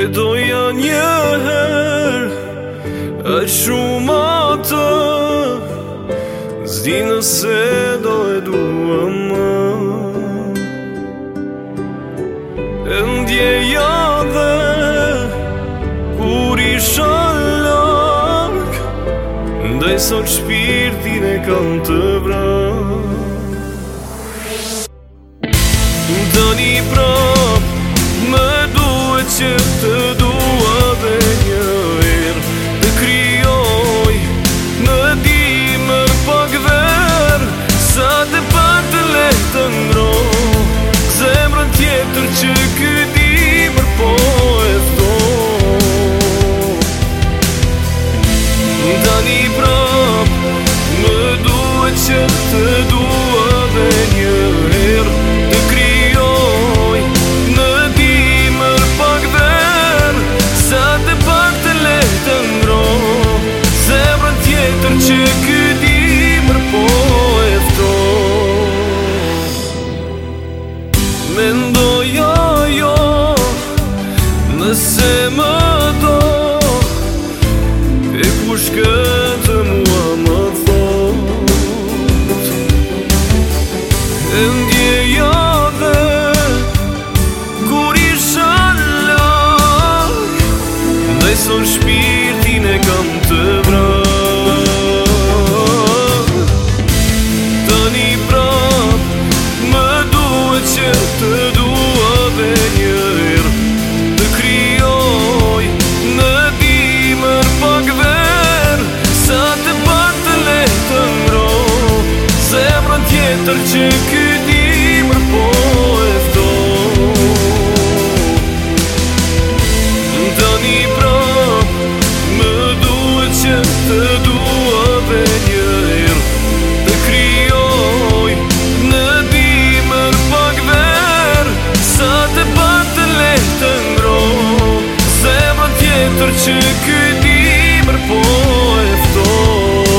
doja njëherë aq shumë atë, s'di nëse do e dua më. E ndjeja dhe kur isha larg, ndaj sot shpirtin e kam të vrarë. Tani prap më duhet që të dua dhe një herë, të krijoj në dimër pak verë, sa të pak të lehtë të ngroj zemrën tjetër që ky dimër po e fton. Tani prap më duhet që të dua dhe një herë, të krijoj në dimër pak verë, sa të pak të lehtë të ngroj zemrën tjetër që ky dimër po e fton. Mendoja jo, nëse më do, e kush këtë mua më thot. E ndjeja dhe kur isha larg, ndaj sot shpirtin e kam të vrarë. Tani prap më duhet që të dua dhe një herë, të krijoj në dimër pak verë, sa të pak të lehtë të ngroj zemrën tjetër që ky dimër po e fton. Tani prap më duhet që të dua dhe një herë, të krijoj në dimër pak verë, sa të pak të lehtë të ngroj zemrën tjetër që ky dimër po e fton.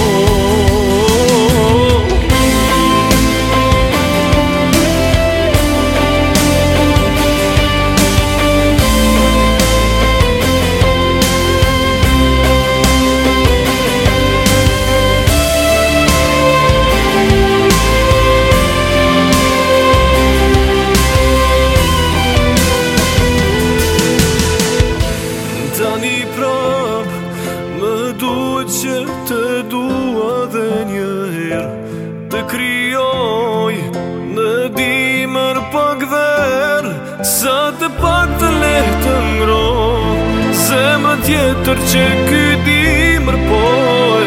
Tani prap më duhet që të dua dhe një herë, të krijoj në dimër pak verë, sa të pak të lehtë të ngroj zemrën tjetër që ky dimër po e